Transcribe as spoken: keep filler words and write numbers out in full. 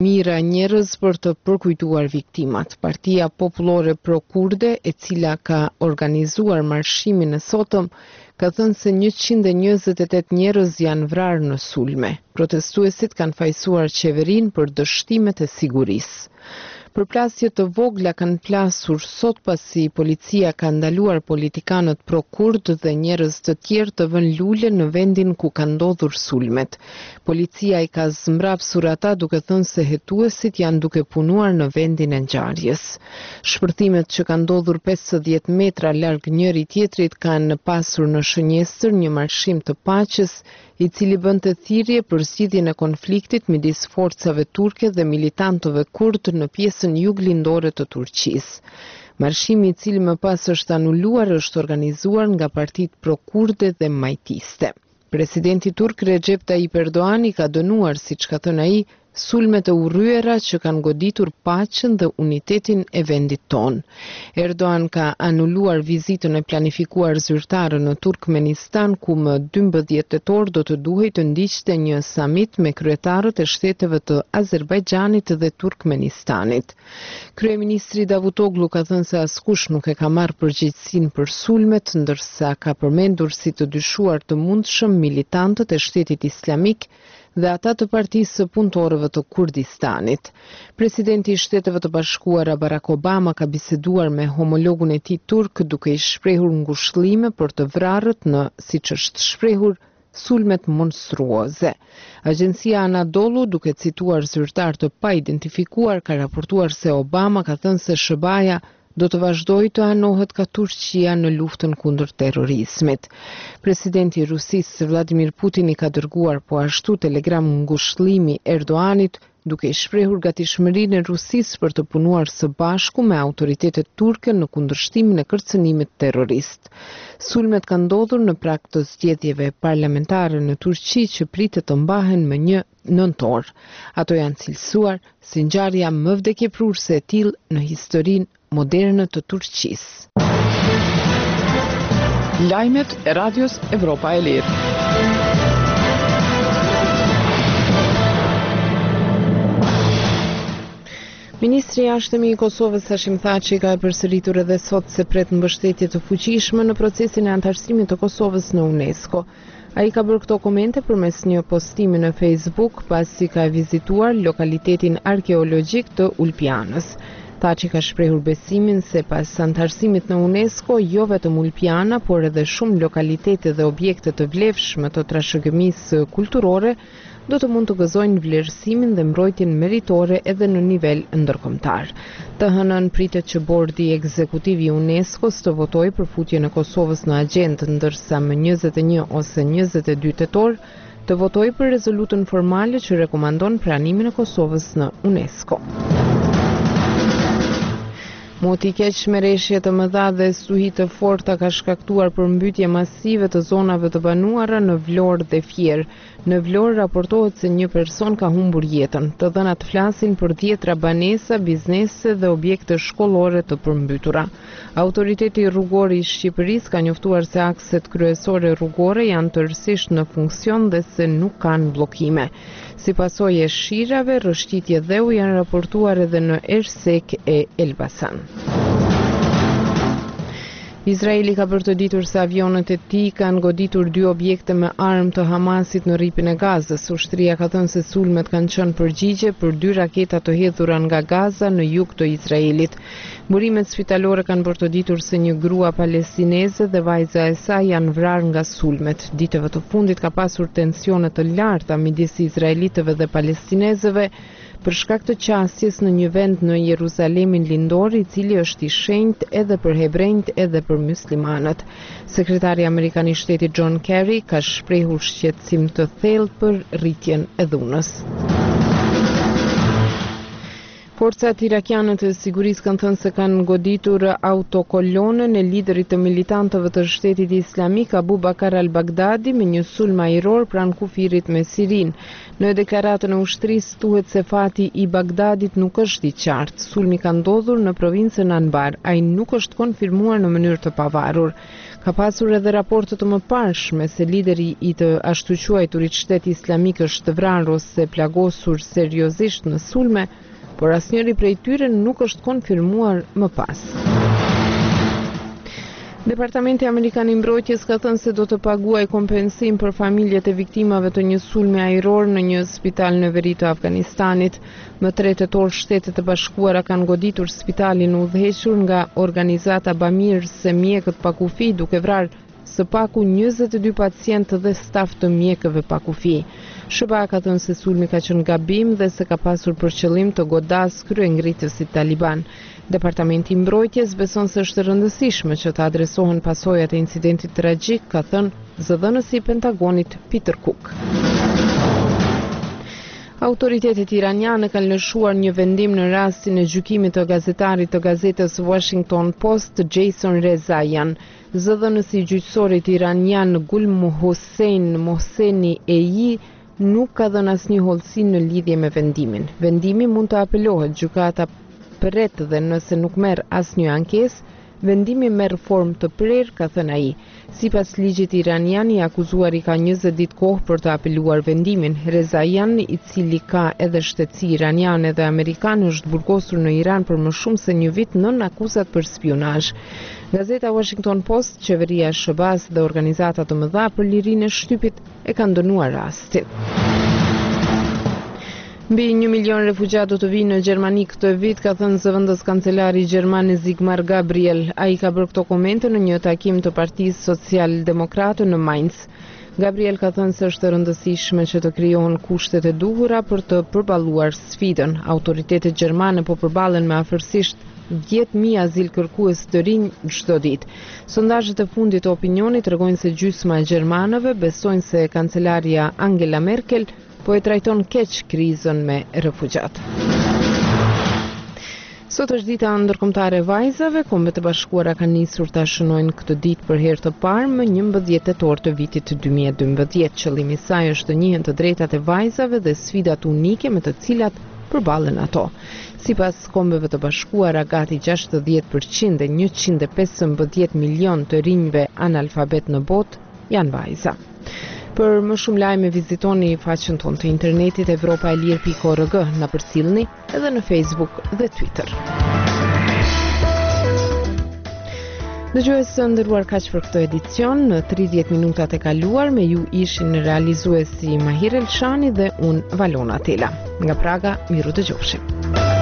Mira njerëz për të përkujtuar viktimat. Partia Popullore Pro-Kurde, e cila ka organizuar marshimin e sotëm, ka thënë se njëqind e njëzet e tetë njerëz janë vrarë në sulme. Protestuesit kanë fajsuar qeverinë për dështimet e sigurisë. Përplasje të vogla kanë plasur sot pasi policia ka ndaluar politikanët pro-kurd dhe njerëz të tjerë të vënë lule në vendin ku ka ndodhur sulmet. Policia i ka zmbrapsur ata duke thënë se hetuesit janë duke punuar në vendin e ngjarjes. Shpërthimet që kanë ndodhur pesëdhjetë metra larg njëri tjetrit kanë pasur në shënjestër një marshim të paqes i cili bënte thirrje për zgjidhjen e konfliktit midis forcave turke dhe militantëve kurd në pjesën juglindore të Turqisë. Marshimi i cili më pas është anuluar është organizuar nga partitë pro-kurde dhe majtiste. Presidenti turk Recep Tayyip Erdogan i ka dënuar, siç ka thënë ai, sulmet e urryera që kanë goditur paqen dhe unitetin e vendit ton. Erdogan ka anuluar vizitën e planifikuar zyrtare në Turkmenistan, ku më dymbëdhjetë tetor do të duhej të ndiqte një samit me kryetarët e shteteve të Azerbajxhanit dhe Turkmenistanit. Kryeministri Davutoglu ka thënë se askush nuk e ka marrë përgjegjësinë për sulmet, ndërsa ka përmendur si të dyshuar të mundshëm militantët e Shtetit Islamik dhe ata të Partisë së Punëtorëve të Kurdistanit. Presidenti i Shteteve të Bashkuara Barack Obama ka biseduar me homologun e tij turk duke i shprehur ngushëllime për të vrarët në, siç është shprehur, sulmet monstruoze. Agjencia Anadolu, duke cituar zyrtar të pa identifikuar, ka raportuar se Obama ka thënë se S B A-ja do të vazhdojë të anohet ka Turqia në luftën kundër terrorizmit. Presidenti i Rusisë Vladimir Putin i ka dërguar po ashtu telegram ngushëllimi Erdoganit, duke i shprehur gatishmërinë e Rusisë për të punuar së bashku me autoritetet turke në kundërshtimin e kërcënimit terrorist. Sulmet kanë ndodhur në prag të zgjedhjeve parlamentare në Turqi që pritet të mbahen më një nëntor. Ato janë cilësuar si ngjarja më vdekjeprurse e tillë në historinë moderne të Turqisë. Lajmet e Radios Evropa e Lirë. Ministri i Jashtëm i Kosovës Hashim Thaçi ka përsëritur edhe sot se pret mbështetje të fuqishme në procesin e antarësimit të Kosovës në UNESCO. Ai ka bërë këto komente përmes një postimi në Facebook pasi ka vizituar lokalitetin arkeologjik të Ulpianës. Thaçi ka shprehur besimin se pas antarësimit në UNESCO, jo vetëm Ulpiana, por edhe shumë lokalitete dhe objekte të vlefshme të trashëgimisë kulturore do të mund të gëzojnë vlerësimin dhe mbrojtjen meritore edhe në nivel ndërkombëtar. Të hënën pritet që bordi ekzekutiv i UNESCO-s të votojë për futjen e Kosovës në agjendë, ndërsa më njëzet e një ose njëzet e dy tetor të votojë për rezolutën formale që rekomandon pranimin e Kosovës në UNESCO. Moti keq merreshje të mëdha dhe stuhi të forta ka shkaktuar përmbytje masive të zonave të banuara në Vlorë dhe Fier. Në Vlorë raportohet se një person ka humbur jetën. Të dhënat flasin për dhjetra banesa, biznese dhe objekte shkollore të përmbytura. Autoriteti rrugor i Shqipërisë ka njoftuar se akset kryesore rrugore janë tërësisht në funksion dhe se nuk kanë bllokime. Si pasojë e shirave, rrëshqitje dheu janë raportuar edhe në Ersek e Elbasan. Izraeli ka bërtëditur se avionet e tij kanë goditur dy objekte me armë të Hamasit në rripin e Gazës. Ushtria ka thënë se sulmet kanë qenë përgjigje për dy raketa të hedhura nga Gaza në jug të Izraelit. Burimet spitalore kanë bërtëditur se një grua palestineze dhe vajza e saj janë vrarë nga sulmet. Ditëve të fundit ka pasur tensione të larta midis izraelitëve dhe palestinezëve për shkak të qasjes në një vend në Jeruzalemin lindor, i cili është i shenjtë edhe për hebrejt edhe për muslimanët. Sekretari amerikan i shtetit John Kerry ka shprehur shqetësim të thellë për rritjen e dhunës. Forcat irakiane të sigurisë kanë thënë se kanë goditur autokolonën e liderit të militantëve të Shtetit Islamik Abu Bakar al-Baghdadi me një sulm ajror pranë kufirit me Sirin. Në deklaratën e ushtrisë thuhet se fati i Bagdadit nuk është i qartë. Sulmi ka ndodhur në provincën Anbar. Ai nuk është konfirmuar në mënyrë të pavarur. Ka pasur edhe raporte të mëparshme se lideri i të ashtu quajturit shteti islamik është vrarë ose plagosur seriozisht në sulme, por asnjëri prej tyre nuk është konfirmuar më pas. Departamenti Amerikan i Mbrojtjes ka thënë se do të paguajë kompensim për familjet e viktimave të një sulmi ajror në një spital në veri të Afganistanit. Më tre tetor Shtetet e Bashkuara kanë goditur spitalin udhëhequr nga organizata bamirëse mjekët pa kufi, duke vrarë së paku njëzet e dy pacientë dhe staf të mjekëve pa kufi. S B A ka thënë se sulmi ka qenë gabim dhe se ka pasur për qëllim të godas kryengritësit taliban. Departamenti i Mbrojtjes beson se është e rëndësishme që të adresohen pasojat e incidentit tragjik, ka thënë zëdhënësi i Pentagonit Peter Cook. Autoritetet iraniane kanë lëshuar një vendim në rastin e gjykimit të gazetarit të gazetës Washington Post, Jason Rezaian. Zëdhënësi gjyqësorit iranian Gul Hossein Mohseni Eji nuk ka dhënë asnjë hollësi në lidhje me vendimin. Vendimi mund të apelohet, gjykata pret dhe nëse nuk merr asnjë ankesë, vendimi merr formë të prerë, ka thënë ai. Sipas ligjit iranian, i akuzuari ka njëzet ditë kohë për të apeluar vendimin. Rezaian, i cili ka edhe shtetësi iraniane dhe amerikane, është burgosur në Iran për më shumë se një vit nën akuzat për spionazh. Gazeta Washington Post, qeveria e S B A-s dhe organizata të mëdha për lirinë e shtypit e kanë dënuar rastin. Mbi një milion refugjat do të vinë në Gjermani këtë vit, ka thënë zëvendës kancelari gjermane Sigmar Gabriel. Ai ka bërë këto komente në një takim të Partisë Social-Demokrate në Mainz. Gabriel ka thënë se është e rëndësishme që të krijohen kushtet e duhura për të përballuar sfidën. Autoritetet gjermane po përballen me afërsisht dhjetë mijë azil kërkues të rinj çdo ditë. Sondazhet e fundit të opinionit tregojnë se gjysma e gjermanëve besojnë se kancelaria Angela Merkel po e trajton keq krizën me refugjat. Sot është dita ndërkombëtare e vajzave. Kombet e Bashkuara kanë nisur ta shënojnë këtë ditë për herë të parë më njëmbëdhjetë tetor të vitit dy mijë e dymbëdhjetë. Qëllimi i saj është të njihen të drejtat e vajzave dhe sfidat unike me të cilat përballen ato. Sipas Kombeve të Bashkuara, gati gjashtëdhjetë përqind e njëqind e pesëmbëdhjetë milion të rinjve analfabet në botë janë vajza. Për më shumë lajme vizitoni faqen tonë të internetit europa e lirë pikë org, na përcjellni edhe në Facebook dhe Twitter. Dëgjues të nderuar, kaq për këtë edicion. Në tridhjetë minutat e kaluar me ju ishin realizuesi Mahir Elshani dhe unë Valona Tela. Nga Praga, miru dëgjofshim.